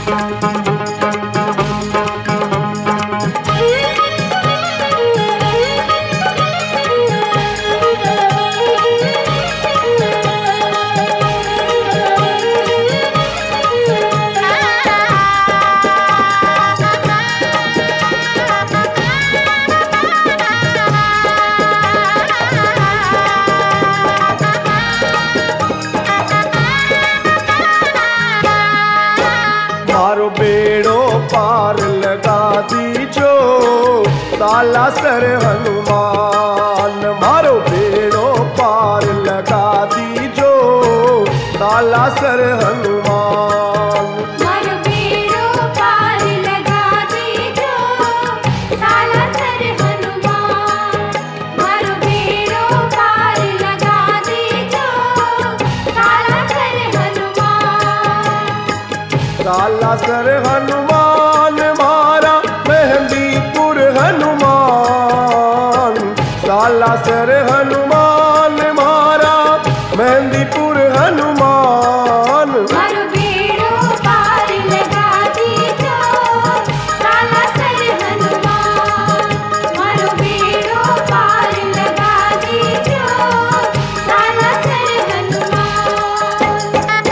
मारो बेड़ो पार लगा दीजो साला सर हनुमान। मारो बेड़ो पार लगा दीजो साला सर हनुमान। मारो बेड़ो पार लगा दीजो साला सर हनुमान। मारो बेड़ो पार लगा दीजो साला सर हनुमान। साला सर हनुमान मारा मेहंदीपुर हनुमान। साला सर हनुमान मारा मेहंदीपुर हनुमान। मारो बेड़ो पार लगा दीजो साला सर हनुमान। मारो बेड़ो पार लगा दीजो साला सर हनुमान।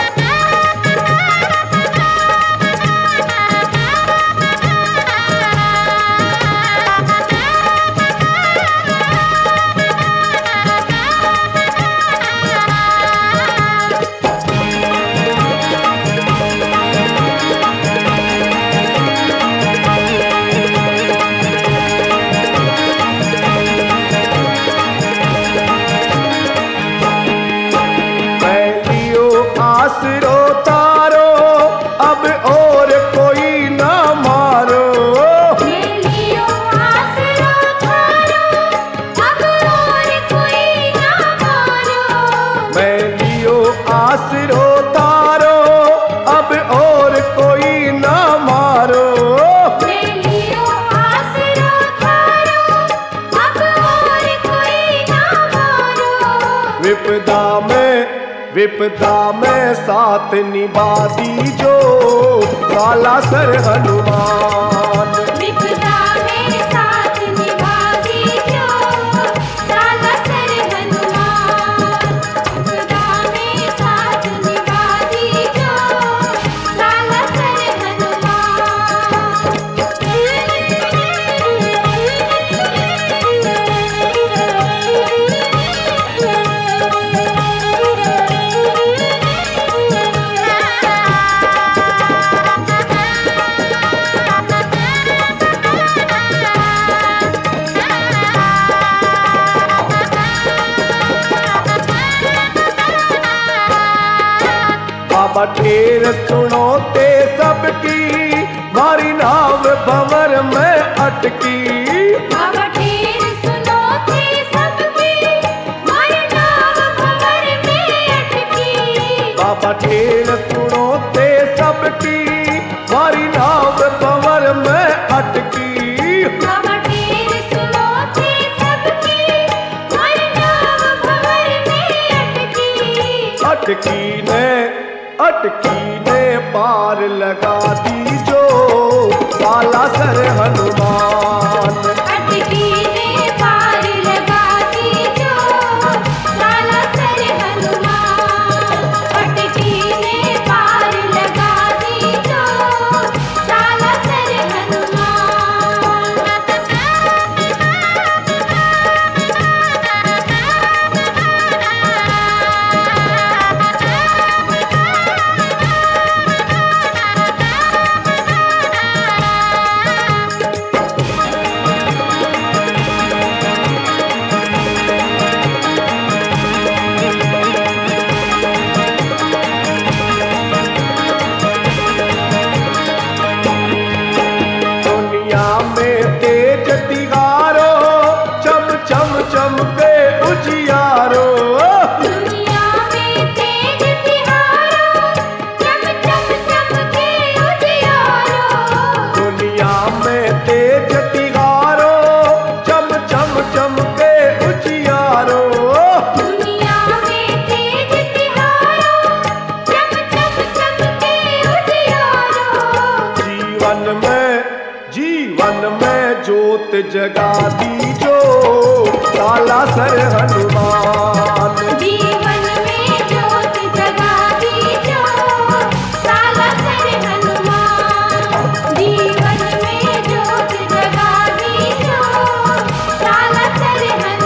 आसरो तारो अब और कोई ना मारो। मेलियो आसरो तारो अब और कोई ना मारो। मैं लियो आसरो तारो अब और कोई ना मारो। मेलियो आसरो तारो अब और कोई ना मारो। विपदा में साथ निभा दीजो साला सर हनुमान। विपदा में साथ निभा दीजो साला सर हनुमान। विपदा में साथ निभा दीजो साला सर बाबा ढेर सुनो ते सबकी मारी नाव भंवर में अटकी। बाबा ढेर सुनो थे सबकी मारी नाव भंवर में अटकी। बाबा ढेर सुनो ते सबकी मारी नाव भंवर में अटकी। बाबा ढेर सुनो थे सबकी मारी नाव भंवर में अटकी। अटकी ने पार लगा दीजो साला सर हनुमान। अटकी ने पार लगा दीजो साला सर हनुमान। अटकी ने पार लगा दीजो साला सर हनुमान। जीवन में ज्योत जगा दीजो काला सर हनुमान। जीवन में ज्योत जगा दीजो काला सर हनुमान। जीवन में ज्योत जगा दीजो काला सर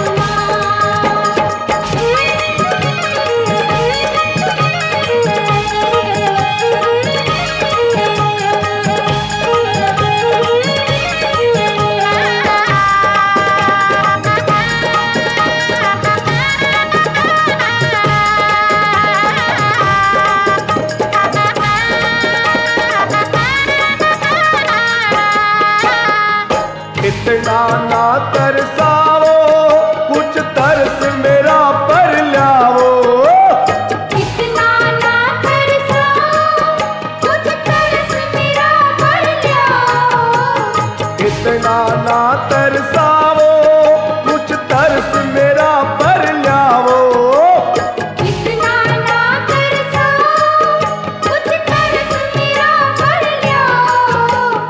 इतना ना तरसाओ कुछ तरस मेरा पर लाओ। इतना ना तरसाओ कुछ तरस मेरा पर लाओ। इतना ना तरसाओ कुछ तरस मेरा पर लाओ। इतना ना तरसाओ कुछ तरस मेरा पर लाओ।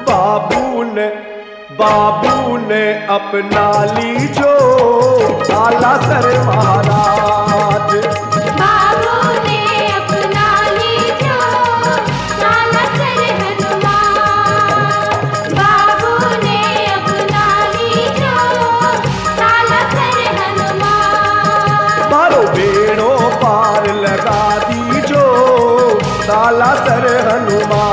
बाबू ने अपना लीजो काला सर महाराज। बाबू ने अपना लीजो काला सर हनुमान। बाबू ने अपना लीजो काला सर हनुमान। मारो बेड़ो पार लगा दीजो काला सर हनुमान।